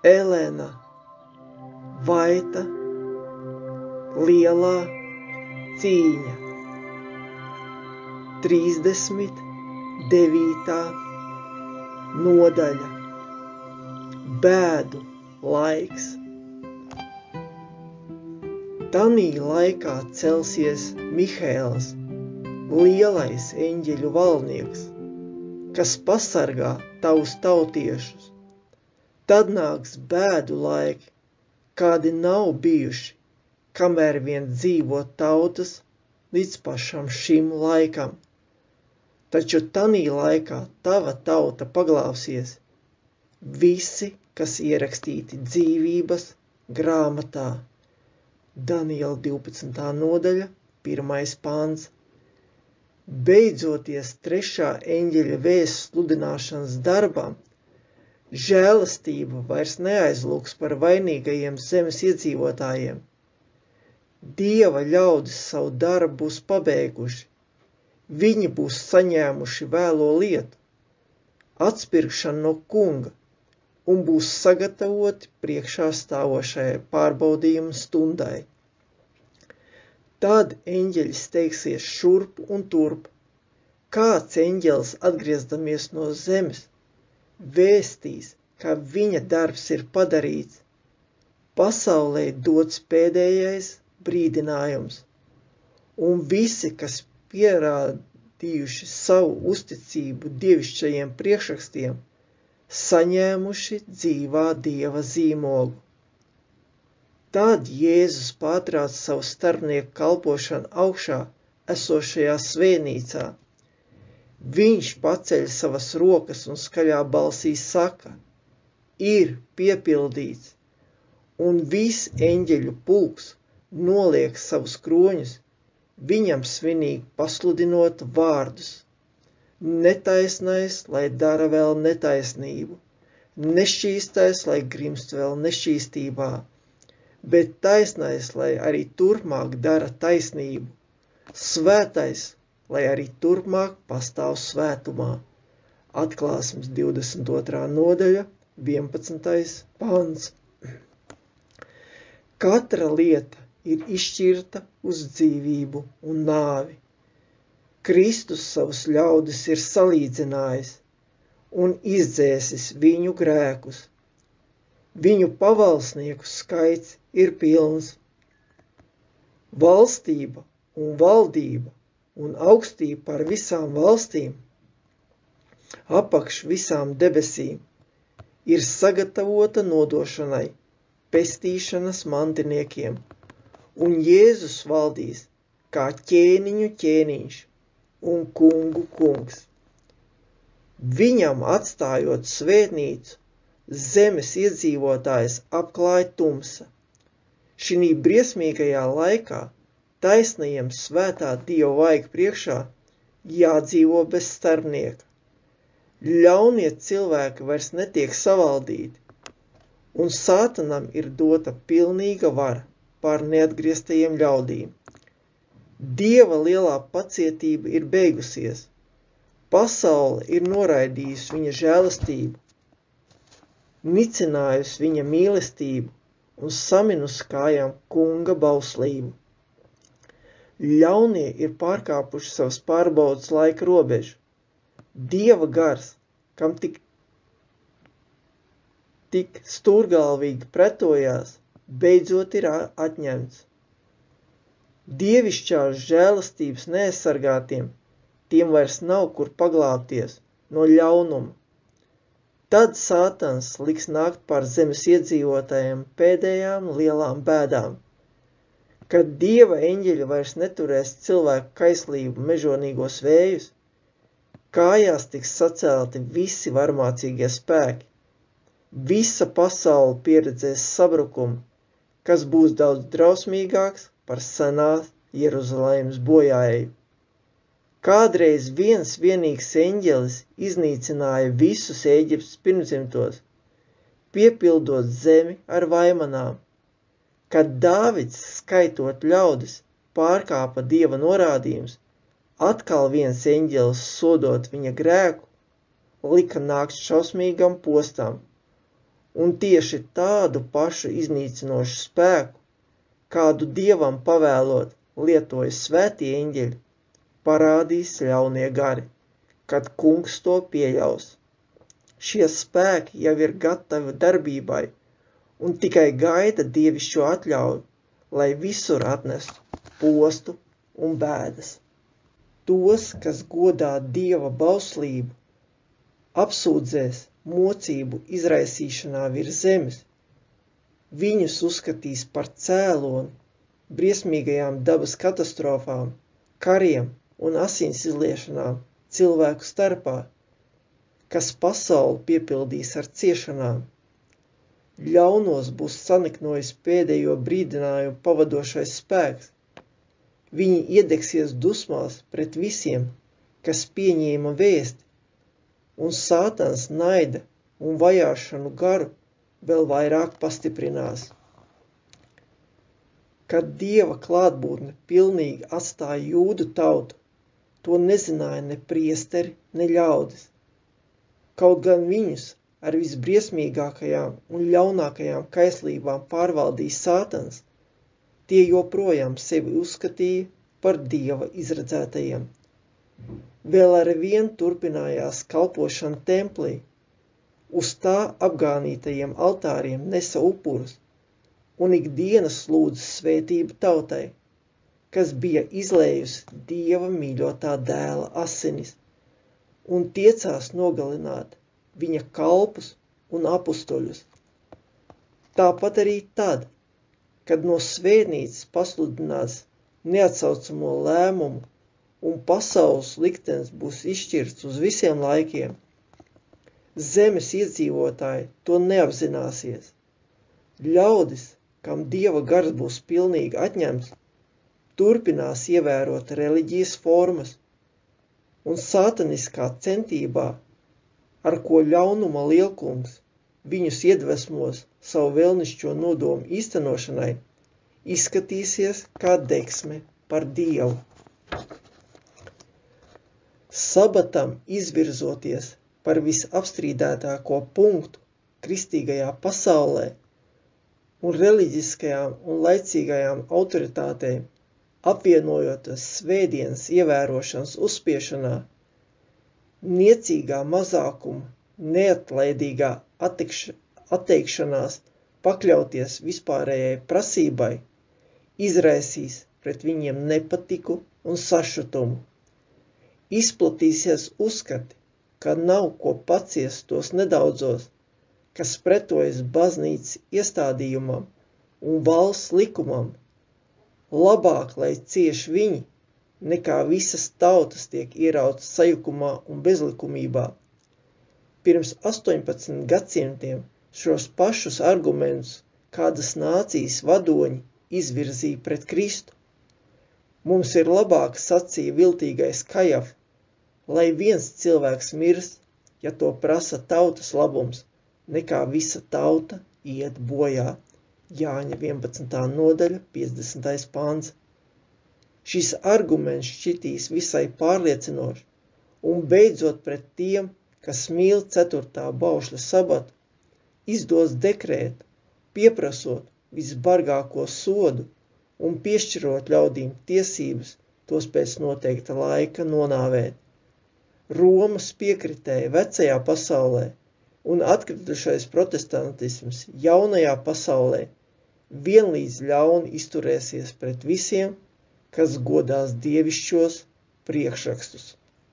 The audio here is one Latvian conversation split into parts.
Elena Vaita Lielā cīņa 39. nodaļa Bēdu laiks. Tanī laikā celsies Mihaēls, lielais eņģeļu valdnieks, kas pasargā tavus tautiešus. Tad nāks bēdu laiki, kādi nav bijuši, kamēr vien dzīvo tautas līdz pašam šim laikam. Taču tanī laikā tava tauta paglābsies, visi, kas ierakstīti dzīvības grāmatā. Daniela 12. nodaļa, 1. pāns. Beidzoties 3. eņģeļa vēsts sludināšanas darbam, žēlastība vairs neaizlūgs par vainīgajiem zemes iedzīvotājiem. Dieva ļaudis savu darbu būs pabeiguši, viņi būs saņēmuši vēlo lietu, atspirkšanu no kunga, un būs sagatavoti priekšā stāvošajai pārbaudījuma stundai. Tad eņģeļi steigsies šurp un turp. Kāds eņģelis, atgriezdamies no zemes, vēstīs, ka viņa darbs ir padarīts. Pasaulē dots pēdējais brīdinājums, un visi, kas pierādījuši savu uzticību dievišķajiem priekšrakstiem, saņēmuši dzīvā Dieva zīmogu. Tad Jēzus pārtrauc savu starpnieku kalpošanu augšā esošajā svētnīcā. Viņš paceļ savas rokas un skaļā balsī saka: ir piepildīts, un viss eņģeļu pulks noliek savus kroņus, viņam svinīgi pasludinot vārdus. Netaisnais, lai dara vēl netaisnību, nešķīstais, lai grimst vēl nešķīstībā, bet taisnais, lai arī turpmāk dara taisnību, svētais, lai arī turpmāk pastāv svētumā. Atklāsmes 22. nodaļa, 11. pants. Katra lieta ir izšķirta uz dzīvību un nāvi. Kristus savus ļaudis ir salīdzinājis un izdzēsis viņu grēkus. Viņu pavalsnieku skaits ir pilns. Valstība un valdība un augstība par visām valstīm, apakš visām debesīm, ir sagatavota nodošanai pestīšanas mantiniekiem, un Jēzus valdīs kā ķēniņu ķēniņš un kungu kungs. Viņam atstājot svētnīcu, zemes iedzīvotājs apklāja tumsa. Šinī briesmīgajā laikā taisnajiem svētā Dieva vaiga priekšā jādzīvo bez starpnieka. Ļaunie cilvēki vairs netiek savaldīti, un Sātanam ir dota pilnīga vara pār neatgrieztajiem ļaudīm. Dieva lielā pacietība ir beigusies. Pasaule ir noraidījusi viņa žēlastību, nicinājusi viņa mīlestību un saminusi kājām kunga bauslību. Ļaunie ir pārkāpuši savas pārbaudas laika robežu. Dieva gars, kam tik stūrgalvīgi pretojās, beidzot ir atņemts. Dievišķās žēlastības neaizsargātiem, tiem vairs nav kur paglābties no ļaunuma. Tad Sātans liks nākt pār zemes iedzīvotājiem pēdējām lielām bēdām. Kad Dieva eņģeļi vairs neturēs cilvēku kaislību mežonīgos vējus, kājās tiks sacelti visi varmācīgie spēki. Visa pasaule pieredzēs sabrukumu, kas būs daudz drausmīgāks par senās Jeruzalemes bojāēju. Kādreiz viens vienīgs eņģelis iznīcināja visus Ēģiptes pirmdzimtos, piepildot zemi ar vaimanām. Kad Dāvids, skaitot ļaudis, pārkāpa Dieva norādījumus, atkal viens eņģelis, sodot viņa grēku, lika nākt šausmīgam postam, un tieši tādu pašu iznīcinošu spēku, kādu Dievam pavēlot lietoja svētie eņģeļi, parādīs ļaunie gari, kad Kungs to pieļaus. Šie spēki jau ir gatavi darbībai un tikai gaida dievišķo atļauju, lai visur atnestu postu un bēdas. Tos, kas godā Dieva bauslību, apsūdzēs mocību izraisīšanā virs zemes, viņus uzskatīs par cēloni briesmīgajām dabas katastrofām, kariem un asins izliešanām cilvēku starpā, kas pasauli piepildīs ar ciešanām. Ļaunos būs saniknojis pēdējo brīdinājumu pavadošais spēks. Viņi iedegsies dusmās pret visiem, kas pieņēma vēsti, un Sātans naida un vajāšanu garu vēl vairāk pastiprinās. Kad Dieva klātbūtne pilnīgi atstāja jūdu tautu, to nezināja ne priesteri, ne ļaudis. Kaut gan viņus ar visbriesmīgākajām un ļaunākajām kaislībām pārvaldīja Sātans, tie joprojām sevi uzskatīja par Dieva izredzētajiem. Vēl ar vien turpinājās kalpošana templī, uz tā apgānītajiem altāriem nesa upurus, un ikdienas lūdza svētību tautai, kas bija izlējusi Dieva mīļotā dēla asinis, un tiecās nogalināt viņa kalpus un apustuļus. Tāpat arī tad, kad no svētnīcas pasludinās neatsaucamo lēmumu un pasaules liktenis būs izšķirts uz visiem laikiem, zemes iedzīvotāji to neapzināsies. Ļaudis, kam Dieva gars būs pilnīgi atņemts, turpinās ievērot reliģijas formas, un sātaniskā centībā, ar ko ļaunuma lielkungs viņus iedvesmos savu vēlnišķo nodomu īstenošanai, izskatīsies kā degsme par Dievu. Sabatam izvirzoties par visapstrīdētāko punktu kristīgajā pasaulē un reliģiskajām un laicīgajām autoritātēm, apvienojoties svētdienas ievērošanas uzspiešanā, niecīgā mazākuma, neatlaidīgā atteikšanās pakļauties vispārējai prasībai, izraisīs pret viņiem nepatiku un sašutumu. Izplatīsies uzskati, ka nav ko paciest tos nedaudzos, kas pretojas baznīcas iestādījumam un valsts likumam. Labāk, lai cieš viņi, nekā visas tautas tiek ierautas sajukumā un bezlikumībā. Pirms 18 gadsimtiem šos pašus argumentus kādas nācijas vadoņi izvirzīja pret Kristu. Mums ir labāk, sacīja viltīgais Kajaf, lai viens cilvēks mirst, ja to prasa tautas labums, nekā visa tauta iet bojā. Jāņa 11. nodaļa, 50. pāns. Šis arguments šķitīs visai pārliecinoši, un beidzot pret tiem, kas mīl 4. baušļa sabatu, izdos dekrētu, pieprasot visbargāko sodu un piešķirot ļaudīm tiesības tos pēc noteikta laika nonāvēt. Romas piekritēja vecajā pasaulē un atkritušais protestantisms jaunajā pasaulē vienlīdz ļauni izturēsies pret visiem, kas godās dievišķos priekšrakstus.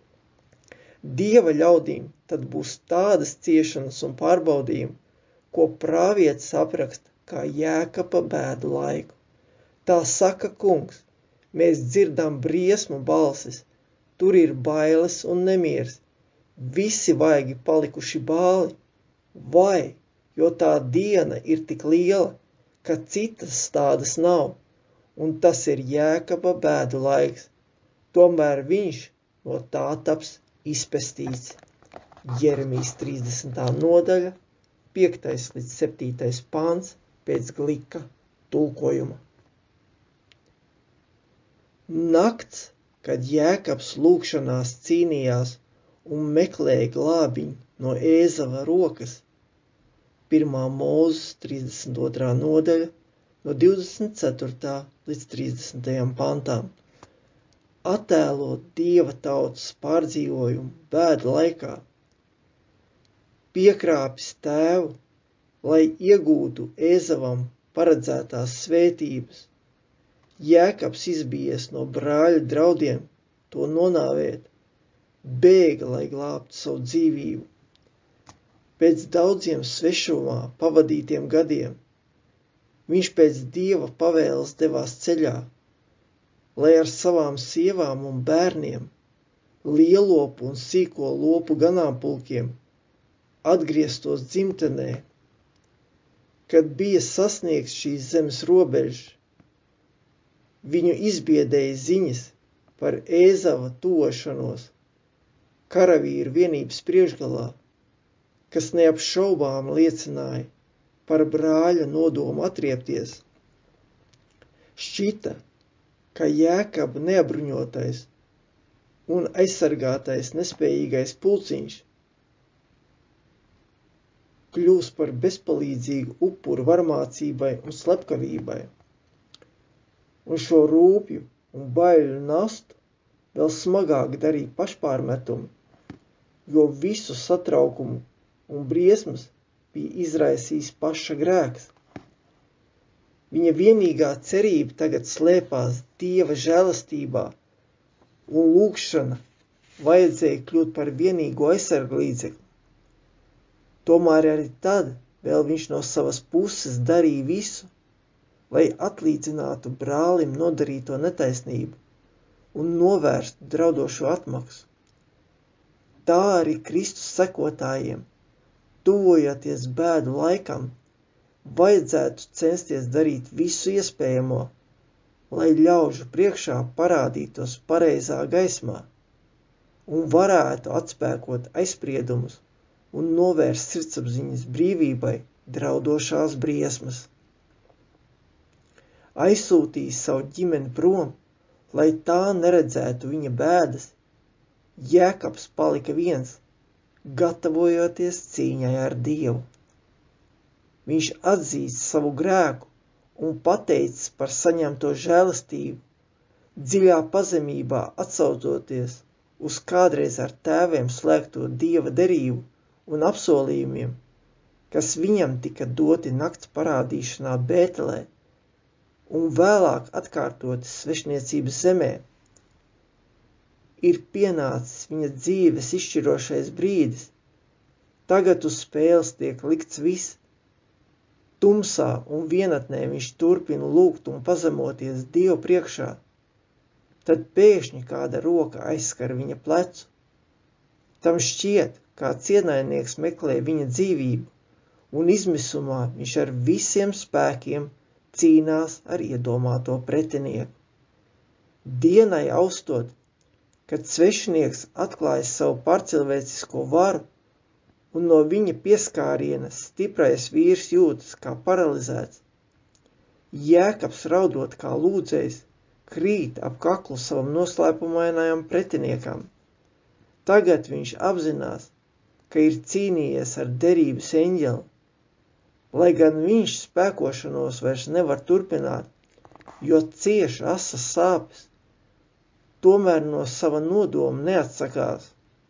Dieva ļaudīm tad būs tādas ciešanas un pārbaudījumi, ko prāvietis apraksta kā Jēkaba bēdu laiku. Tā saka Kungs, mēs dzirdam briesmu balsis, tur ir bailes un nemieris, visi vaigi palikuši bāli, vai, jo tā diena ir tik liela, ka citas tādas nav, un tas ir Jēkaba bēdu laiks, tomēr viņš no tā taps izpestīts. Jeremijas 30. nodaļa, 5. līdz 7. pāns pēc Glika tulkojuma. Nakts, kad Jēkabs lūgšanās cīnījās un meklēja glābiņu no Ēzava rokas, 1. Mūzes 32. nodaļa no 24. līdz 30. pantām. Attēlo Dieva tautas pārdzīvojumu bēdu laikā. Piekrāpis tēvu, lai iegūtu Ēzavam paredzētās svētības. Jēkabs izbijies no brāļa draudiem to nonāvēt, bēga, lai glābtu savu dzīvību. Pēc daudziem svešumā pavadītiem gadiem viņš pēc Dieva pavēles devās ceļā, lai ar savām sievām un bērniem, lielopu un sīko lopu ganāmpulkiem atgrieztos dzimtenē. Kad bija sasniegts šīs zemes robežas, viņu izbiedēja ziņas par Ēzava tuvošanos karavīru vienības priekšgalā, kas neapšaubām liecināja par brāļa nodomu atriepties. Šķita, ka Jēkaba neapbruņotais un aizsargātais nespējīgais pulciņš kļūs par bezpalīdzīgu upuru varmācībai un slepkavībai. Un šo rūpju un baiļu nastu vēl smagāk darīja pašpārmetumi, jo visu satraukumu un briesmas bija izraisījis paša grēks. Viņa vienīgā cerība tagad slēpās Dieva žēlastībā, un lūgšana vajadzēja kļūt par vienīgo aizsarglīdzekli. Tomēr arī tad vēl viņš no savas puses darīja visu, lai atlīdzinātu brālim nodarīto netaisnību un novērstu draudošo atmaksu. Tā arī Kristus sekotājiem, tuvojoties bēdu laikam, vajadzētu censties darīt visu iespējamo, lai ļaužu priekšā parādītos pareizā gaismā un varētu atspēkot aizspriedumus un novērst sirdsapziņas brīvībai draudošās briesmas. Aizsūtījis savu ģimeni prom, lai tā neredzētu viņa bēdas, Jēkabs palika viens, gatavojoties cīņai ar Dievu. Viņš atzīst savu grēku un pateicis par saņemto žēlastību, dziļā pazemībā atsaucoties uz kādreiz ar tēviem slēgto Dieva derību un apsolījumiem, kas viņam tika doti nakts parādīšanā Bētelē un vēlāk atkārtoti svešniecības zemē. Ir pienācis viņa dzīves izšķirošais brīdis. Tagad uz spēles tiek likts viss. Tumsā un vienatnē viņš turpina lūgt un pazemoties Dievu priekšā. Tad pēkšņi kāda roka aizskar viņa plecu. Tam šķiet, kā ienaidnieks meklē viņa dzīvību, un izmisumā viņš ar visiem spēkiem cīnās ar iedomāto pretinieku. Dienai austot, kad svešinieks atklāja savu pārcilvēcisko varu, un no viņa pieskāriena stiprais vīrs jūtas kā paralizēts, Jēkabs raudot kā lūdzējs, krīt ap kaklu savam noslēpumainajam pretiniekam. Tagad viņš apzinās, ka ir cīnījies ar derības eņģeli, lai gan viņš spēkošanos vairs nevar turpināt, jo cieš asas sāpes, tomēr no sava nodoma neatsakās.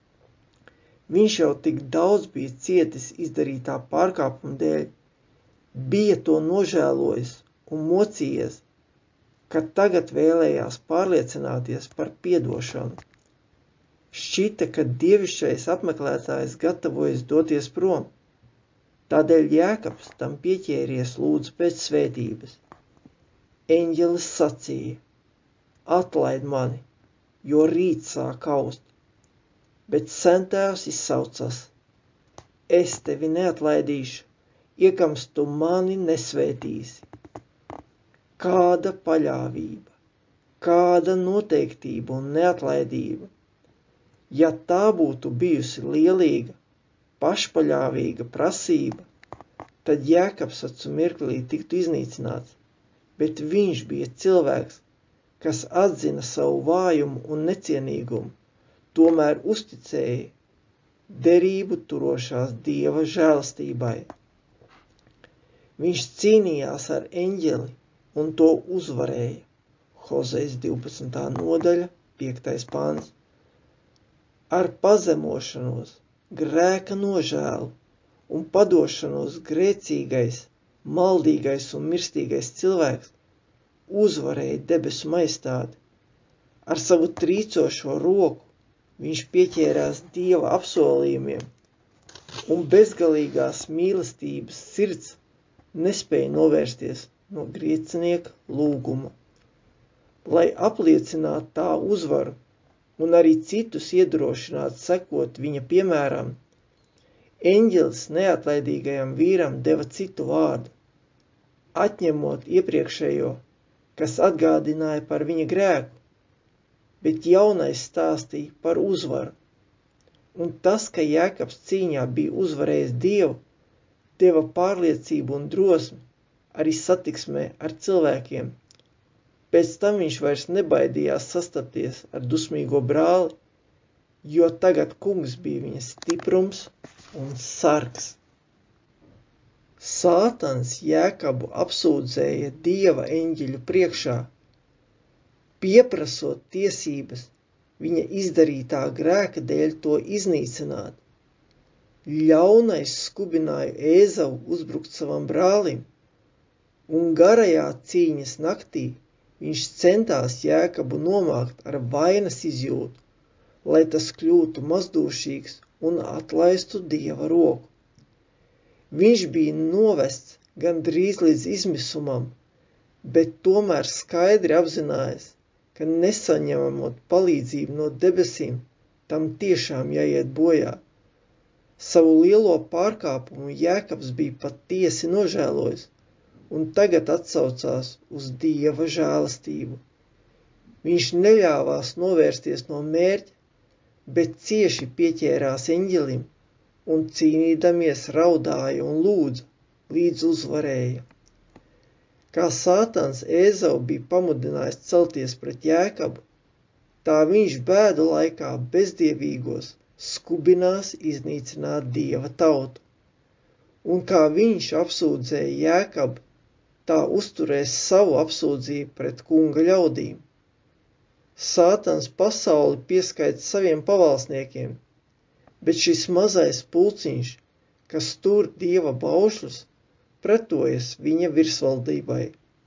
Viņš jau tik daudz bija cietis izdarītā pārkāpuma dēļ, bija to nožēlojis un mocījies, ka tagad vēlējās pārliecināties par piedošanu. Šķita, ka dievišķais apmeklētājs gatavojas doties prom, tādēļ Jēkabs tam pieķēries lūdzu pēc svētības. Eņģelis sacīja: atlaid mani, jo rīt sāk aust. Bet sentēvs izsaucas: es tevi neatlaidīšu, iekams tu mani nesvētīsi. Kāda paļāvība, kāda noteiktība un neatlaidība. Ja tā būtu bijusi lielīga, pašpaļāvīga prasība, tad Jēkabs acu mirklī tiktu iznīcināts, bet viņš bija cilvēks, kas atzina savu vājumu un necienīgumu, tomēr uzticēja derību turošās Dieva žēlastībai. Viņš cīnījās ar eņģeli un to uzvarēja. Hozejas 12. nodaļa, 5. pāns. Ar pazemošanos, grēka nožēlu un padošanos grēcīgais, maldīgais un mirstīgais cilvēks uzvarēja debesu maistāti. Ar savu trīcošo roku viņš pieķērās Dieva apsolījumiem, un bezgalīgās mīlestības sirds nespēja novērsties no grēcinieka lūguma. Lai apliecinātu tā uzvaru un arī citus iedrošinātu sekot viņa piemēram, eņģelis neatlaidīgajam vīram deva citu vārdu, atņemot iepriekšējo, kas atgādināja par viņa grēku, bet jaunais stāstīja par uzvaru. Un tas, ka Jēkabs cīņā bija uzvarējis Dievu, deva pārliecību un drosmi arī satiksmē ar cilvēkiem. Pēc tam viņš vairs nebaidījās sastapties ar dusmīgo brāli, jo tagad kungs bija viņa stiprums un sargs. Sātans Jēkabu apsūdzēja Dieva eņģeļu priekšā, pieprasot tiesības viņa izdarītā grēka dēļ to iznīcināt. Ļaunais skubināja Ēzavu uzbrukt savam brālim, un garajā cīņas naktī viņš centās Jēkabu nomākt ar vainas izjūtu, lai tas kļūtu mazdūšīgs un atlaistu Dieva roku. Viņš bija novests gandrīz līdz izmisumam, bet tomēr skaidri apzinājās, ka nesaņemot palīdzību no debesīm, tam tiešām jāiet bojā. Savu lielo pārkāpumu Jēkabs bija patiesi nožēlojis, un tagad atsaucās uz Dieva žēlastību. Viņš neļāvās novērsties no mērķa, bet cieši pieķērās eņģelim un cīnīdamies raudāja un lūdza, līdz uzvarēja. Kā Sātans Ēzavu bija pamudinājis celties pret Jēkabu, tā viņš bēdu laikā bezdievīgos skubinās iznīcināt Dieva tautu. Un kā viņš apsūdzēja Jēkabu, tā uzturēs savu apsūdzību pret kunga ļaudīm. Sātans pasauli pieskaita saviem pavalsniekiem, bet šis mazais pulciņš, kas tur Dieva baušļus, pretojas viņa virsvaldībai.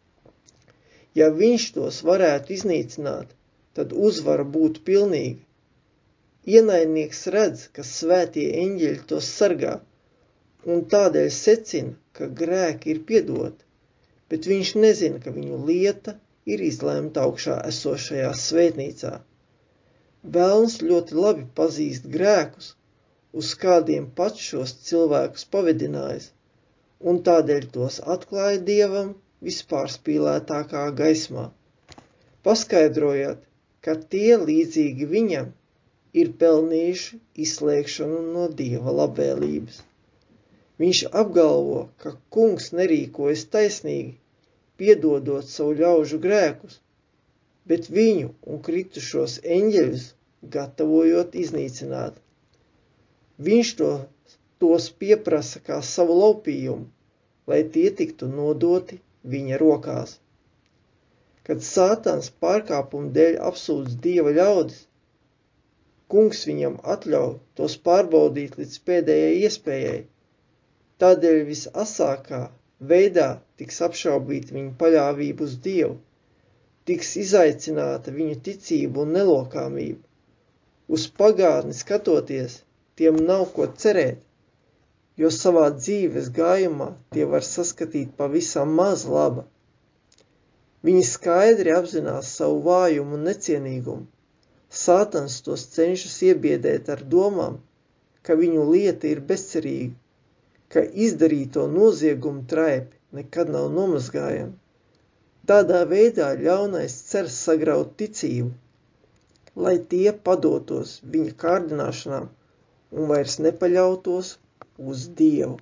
Ja viņš tos varētu iznīcināt, tad uzvara būtu pilnīga. Ienaidnieks redz, ka svētie eņģeļi tos sargā, un tādēļ secina, ka grēki ir piedoti, bet viņš nezina, ka viņu lieta ir izlēmta augšā esošajā svētnīcā. Velns ļoti labi pazīst grēkus, uz kādiem pats šos cilvēkus pavedinājis, un tādēļ tos atklāja Dievam vispārspīlētākā gaismā, paskaidrojot, ka tie līdzīgi viņam ir pelnījuši izslēgšanu no Dieva labvēlības. Viņš apgalvo, ka kungs nerīkojas taisnīgi, piedodot savu ļaužu grēkus, bet viņu un kritušos eņģeļus gatavojot iznīcināt. Viņš tos pieprasa kā savu laupījumu, lai tie tiktu nodoti viņa rokās. Kad Sātans pārkāpumu dēļ apsūdz Dieva ļaudis, kungs viņam atļauj tos pārbaudīt līdz pēdējai iespējai. Tādēļ visasākā veidā tiks apšaubīta viņa paļāvība uz Dievu, tiks izaicināta viņa ticība un nelokāmība. Uz pagātni skatoties, tiem nav ko cerēt, jo savā dzīves gājumā tie var saskatīt pavisam maz laba. Viņi skaidri apzinās savu vājumu un necienīgumu. Sātans tos cenšas iebiedēt ar domām, ka viņu lieta ir bezcerīga, ka izdarīto noziegumu traipi nekad nav nomazgājami. Tādā veidā ļaunais cer sagraut ticību, lai tie padotos viņa kārdināšanām un vairs nepaļautos uz Dievu.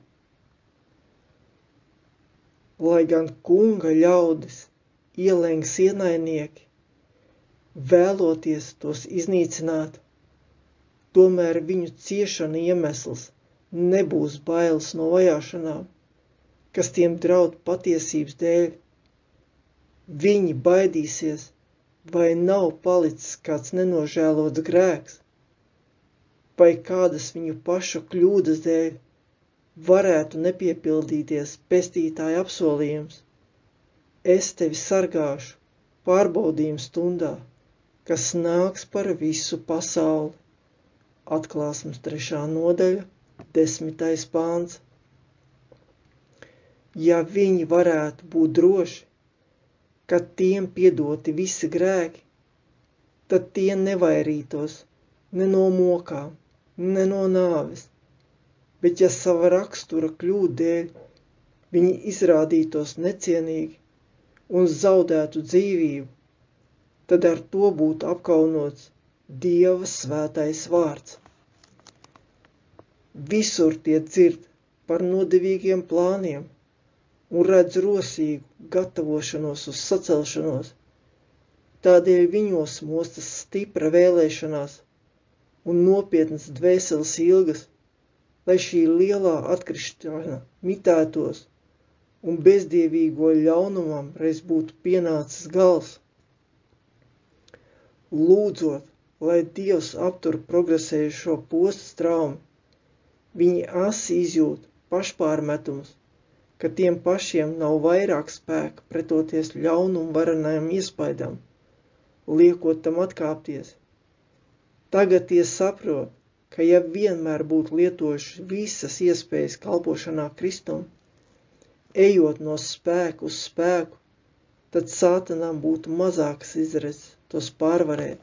Lai gan kunga ļaudis ielenks ienaidnieki, vēloties tos iznīcināt, tomēr viņu ciešana iemesls nebūs bailes no vajāšanām, kas tiem draud patiesības dēļ. Viņi baidīsies, vai nav palicis kāds nenožēlots grēks, vai kādas viņu pašu kļūdas dēļ varētu nepiepildīties pestītāja apsolījums. Es tevi sargāšu pārbaudījuma stundā, kas nāks par visu pasauli. Atklāsmes 3. nodaļa, 10. pāns. Ja viņi varētu būt droši, ka tiem piedoti visi grēki, tad tie nevairītos ne no mokām, ne no nāves, bet ja sava rakstura kļūdu dēļ viņi izrādītos necienīgi un zaudētu dzīvību, tad ar to būtu apkaunots Dieva svētais vārds. Visur tie dzird par nodevīgiem plāniem un redz rosīgu gatavošanos uz sacelšanos. Tādēļ viņos mostas stipra vēlēšanās un nopietnas dvēseles ilgas, lai šī lielā atkrišana mitētos un bezdievīgo ļaunumam reiz būtu pienācis gals. Lūdzot, lai Dievs aptur progresējušo postu traumu, viņi asi izjūt pašpārmetumus, ka tiem pašiem nav vairāk spēka pretoties ļaunumu varenajam iespaidam, liekot tam atkāpties. Tagad tie saprot, ka ja vienmēr būtu lietojuši visas iespējas kalpošanā Kristum, ejot no spēka uz spēku, tad Sātanam būtu mazākas izredzes tos pārvarēt.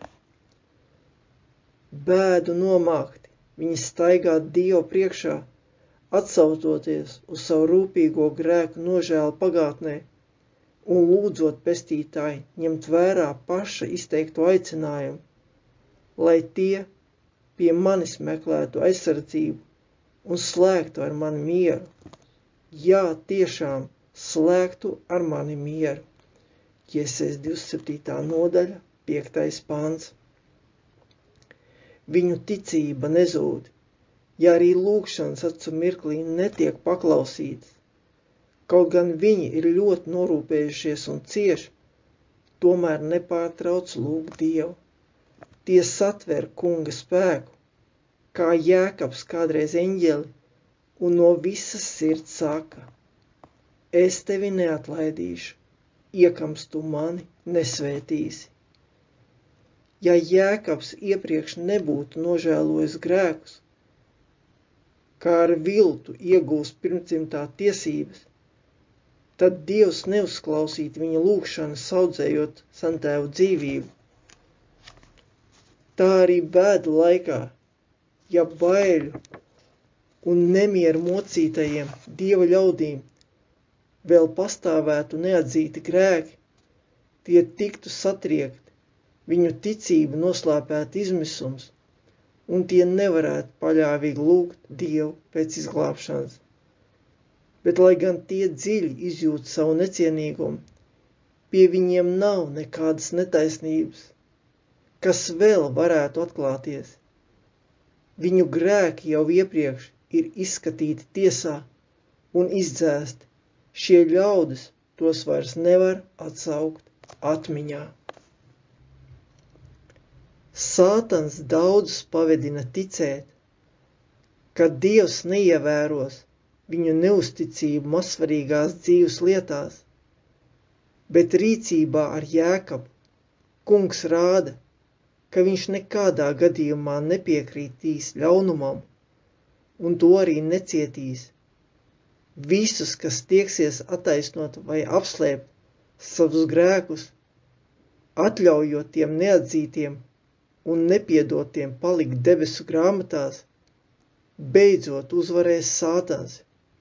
Bēdu nomākti, viņi staigā Dievu priekšā, atsaucoties uz savu rūpīgo grēku nožēlu pagātnē un lūdzot pestītāju ņemt vērā paša izteikto aicinājumu, lai tie pie manis meklētu aizsardzību un slēgtu ar mani mieru. Jā, tiešām slēgtu ar mani mieru. Jēzus 27. nodaļa, 5. pāns. Viņu ticība nezūd, ja arī lūgšanas acu mirklī netiek paklausītas. Kaut gan viņi ir ļoti norūpējušies un cieši, tomēr nepārtrauc lūgt Dievu. Tie satver Kunga spēku, kā Jēkabs kādreiz eņģeli, un no visas sirds saka: Es tevi neatlaidīšu, iekams tu mani nesvētīsi. Ja Jēkabs iepriekš nebūtu nožēlojis grēkus, kā ar viltu iegūst pirmdzimtā tiesības, tad Dievs neuzklausītu viņa lūgšanas audzējot santēvu dzīvību. Tā arī bēdu laikā, ja baiļu un nemieru mocītajiem Dieva ļaudīm vēl pastāvētu neatzīti grēki, tie tiktu satriekti, viņu ticību noslēpētu izmisums, un tie nevarētu paļāvīgi lūgt Dievu pēc izglābšanas. Bet, lai gan tie dziļi izjūt savu necienīgumu, pie viņiem nav nekādas netaisnības, kas vēl varētu atklāties. Viņu grēki jau iepriekš ir izskatīti tiesā un izdzēsti. Šie ļaudis tos vairs nevar atsaukt atmiņā. Sātans daudzus pavedina ticēt, ka Dievs neievēros viņu neusticību mazsvarīgās dzīves lietās, bet rīcībā ar Jēkabu Kungs rāda, ka viņš nekādā gadījumā nepiekrītīs ļaunumam un to arī necietīs. Visus, kas tieksies attaisnot vai apslēpt savus grēkus, atļaujot tiem neatzītiem un nepiedotiem palikt debesu grāmatās, beidzot uzvarēs Sātans.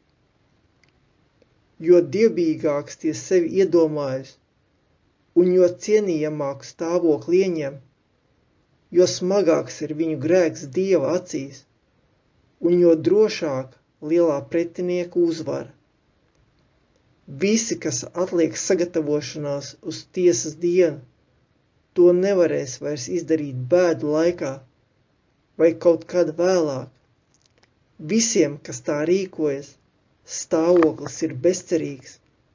Jo dievbijīgāks tie sevi iedomājas un jo cienījamāku stāvokli ieņem, jo smagāks ir viņu grēks Dieva acīs un jo drošāk lielā pretinieka uzvara. Visi, kas atliek sagatavošanās uz tiesas dienu, to nevarēs vairs izdarīt bēdu laikā vai kaut kad vēlāk. Visiem, kas tā rīkojas, stāvoklis ir bezcerīgs.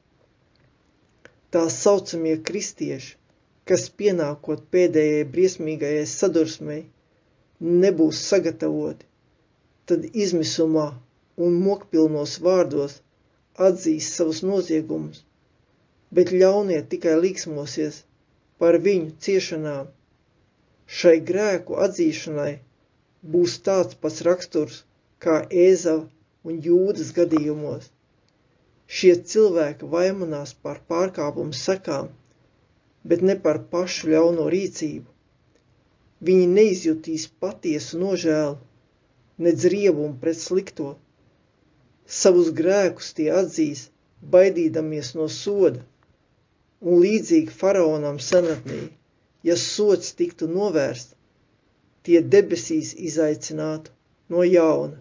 Tā saucamie kristieši, kas pienākot pēdējai briesmīgajai sadursmei, nebūs sagatavoti, tad izmisumā un mokpilnos vārdos atzīs savus noziegumus, bet ļaunie tikai līksmosies par viņu ciešanām. Šai grēku atzīšanai būs tāds pats raksturs kā Ēzava un Jūdas gadījumos. Šie cilvēki vaimanās par pārkāpumu sekām, bet ne par pašu ļauno rīcību. Viņi neizjutīs patiesu nožēlu, nedz riebumu pret slikto. Savus grēkus tie atzīs, baidīdamies no soda, un līdzīgi faraonam senatnī, ja sods tiktu novērsts, tie debesīs izaicinātu no jauna.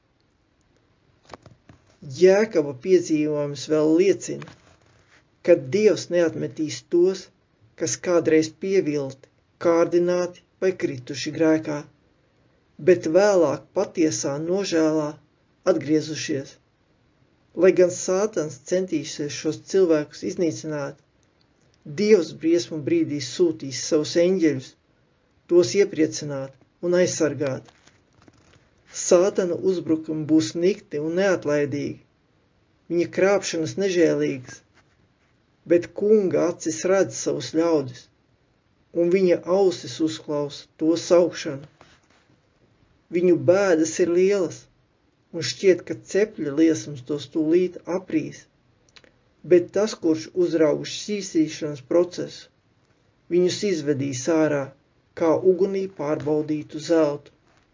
Jēkaba piedzīvojums vēl liecina, ka Dievs neatmetīs tos, kas kādreiz pievilti, kārdināti vai krituši grēkā, bet vēlāk patiesā nožēlā atgriezušies. Lai gan Sātans centīsies šos cilvēkus iznīcināt, Dievs briesmu brīdī sūtīs savus eņģeļus, tos iepriecināt un aizsargāt. Sātana uzbrukumi būs nikti un neatlaidīgi, viņa krāpšanas nežēlīgas, bet kunga acis redz savus ļaudis, un viņa ausis uzklausa to saukšanu. Viņu bēdas ir lielas, un šķiet, ka cepļa liesmas tos tūlīt aprīs, bet tas, kurš uzrauga šķīstīšanas procesu, viņus izvedīs ārā, kā ugunī pārbaudītu zeltu.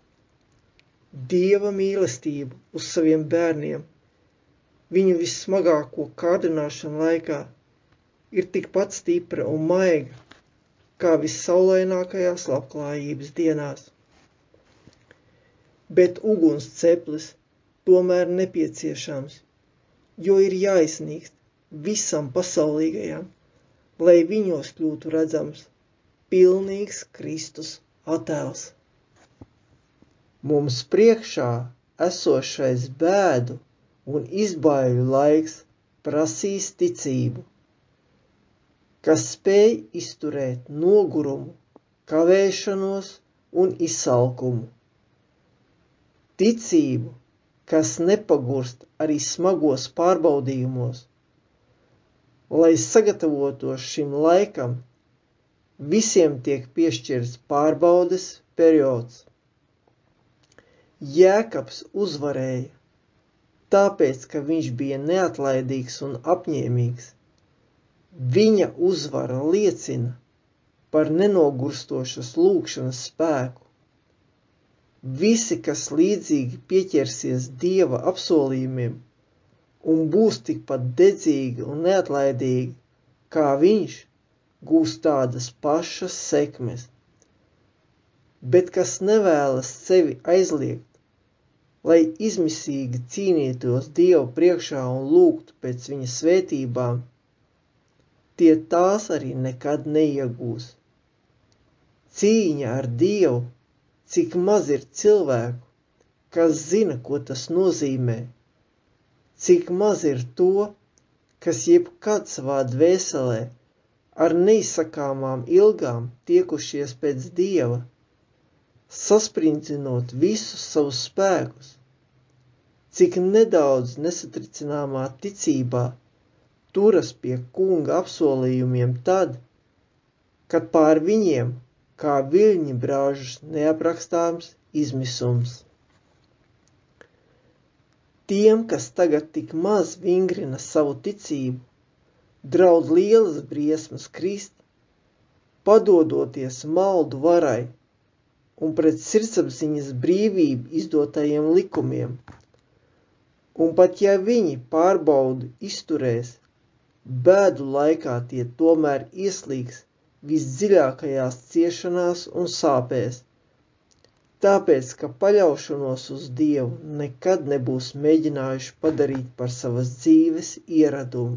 Dieva mīlestība uz saviem bērniem, viņu vissmagāko kārdināšanu laikā, ir tikpat stipra un maiga, kā vissaulainākajās labklājības dienās. Bet uguns ceplis tomēr nepieciešams, jo ir jāiznīkst visam pasaulīgajam, lai viņos kļūtu redzams pilnīgs Kristus attēls. Mums priekšā esošais bēdu un izbaiļu laiks prasīs ticību, kas spēj izturēt nogurumu, kavēšanos un izsalkumu. Ticību, kas nepagurst arī smagos pārbaudījumos. Lai sagatavotos šim laikam, visiem tiek piešķirts pārbaudes periods. Jēkabs uzvarēja, tāpēc, ka viņš bija neatlaidīgs un apņēmīgs. Viņa uzvara liecina par nenogurstošas lūgšanas spēku. Visi, kas līdzīgi pieķersies Dieva apsolījumiem un būs tikpat dedzīgi un neatlaidīgi, kā viņš, gūs tādas pašas sekmes. Bet kas nevēlas sevi aizliegt, lai izmisīgi cīnītos Dievu priekšā un lūgtu pēc viņa svētībām, tie tās arī nekad neiegūs. Cīņa ar Dievu, cik maz ir cilvēku, kas zina, ko tas nozīmē, cik maz ir to, kas jebkad savā dvēselē ar neizsakāmām ilgām tiekušies pēc Dieva, sasprindzinot visus savus spēkus, cik nedaudz nesatricināmā ticībā turas pie kunga apsolījumiem tad, kad pār viņiem, kā viļņi brāžas neaprakstāms izmisums. Tiem, kas tagad tik maz vingrina savu ticību, draud lielas briesmas krist, padodoties maldu varai un pret sirdsapziņas brīvību izdotajiem likumiem. Un pat ja viņi pārbaudu izturēs, bēdu laikā tie tomēr ieslīgs visdziļākajās ciešanās un sāpēs, tāpēc, ka paļaušanos uz Dievu nekad nebūs mēģinājuši padarīt par savas dzīves ieradumu.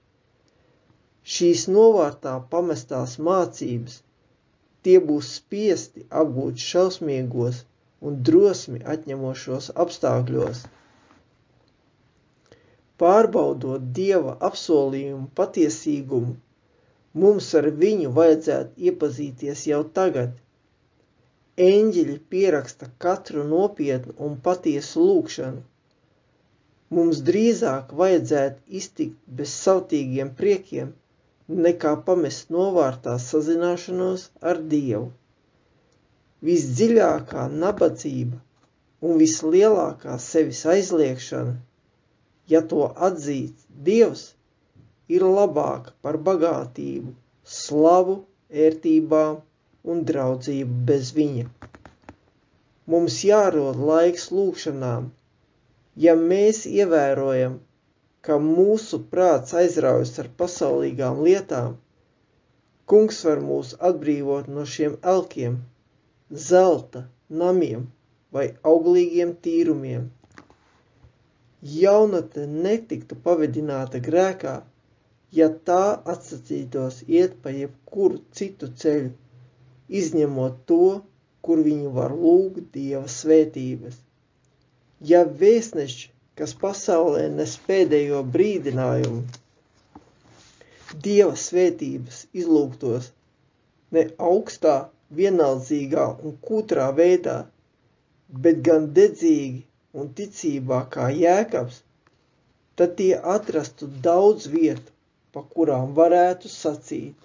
Šīs novārtā pamestās mācības tie būs spiesti apgūt šausmīgos un drosmi atņemošos apstākļos. Pārbaudot Dieva apsolījumu patiesīgumu, mums ar viņu vajadzētu iepazīties jau tagad. Eņģeļi pieraksta katru nopietnu un patiesu lūgšanu. Mums drīzāk vajadzētu iztikt bez savtīgiem priekiem, nekā pamest novārtā sazināšanos ar Dievu. Visdziļākā nabadzība un vislielākā sevis aizliekšana, ja to atzīst Dievs, ir labāka par bagātību, slavu, ērtībām un draudzību bez viņa. Mums jārod laiks lūgšanām. Ja mēs ievērojam, ka mūsu prāts aizraujas ar pasaulīgām lietām, Kungs var mūs atbrīvot no šiem elkiem, zelta, namiem vai auglīgiem tīrumiem. Jaunatne netiktu pavedināta grēkā, ja tā atsacītos iet pa jebkuru citu ceļu, izņemot to, kur viņi var lūgt Dieva svētības. Ja vēstneši, kas pasaulē nes pēdējo brīdinājumu, Dieva svētības izlūgtos ne augstā, vienaldzīgā un kūtrā veidā, bet gan dedzīgi un ticībā kā Jēkabs, tad tie atrastu daudz vietu, pa kurām varētu sacīt: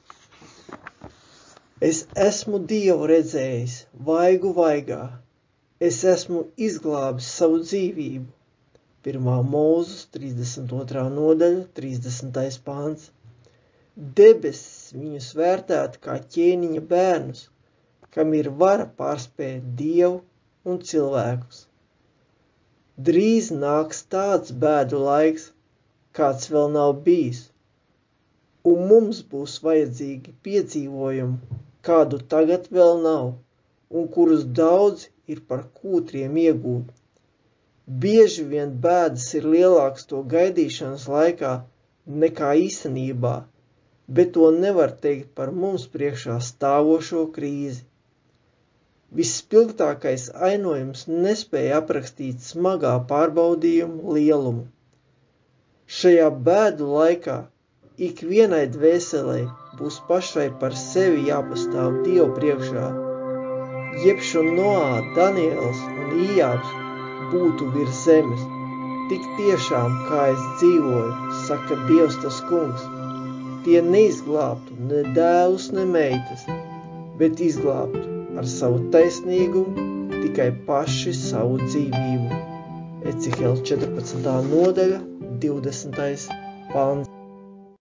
Es esmu Dievu redzējis vaigu vaigā, es esmu izglābis savu dzīvību. 1. Mūzes 32. nodaļa, 30. pāns. Debesis viņus vērtētu kā ķēniņa bērnus, kam ir vara pārspēt Dievu un cilvēkus. Drīz nāks tāds bēdu laiks, kāds vēl nav bijis, un mums būs vajadzīgi piedzīvojumi, kādu tagad vēl nav, un kurus daudzi ir par kūtriem iegūt. Bieži vien bēdas ir lielāks to gaidīšanas laikā nekā īstenībā, bet to nevar teikt par mums priekšā stāvošo krīzi. Visspilgtākais ainojums nespēja aprakstīt smagā pārbaudījuma lielumu. Šajā bēdu laikā ikvienai dvēselei būs pašai par sevi jāpastāv Dievu priekšā. Jebšu Noā, Daniels un Ījābs būtu virs zemes. Tik tiešām, kā es dzīvoju, saka Dievs tas Kungs, tie neizglābtu ne dēlus, ne meitas, bet izglābtu ar savu taisnīgumu tikai paši savu dzīvību. Ecihēla 14. nodaļa, 20. pāns.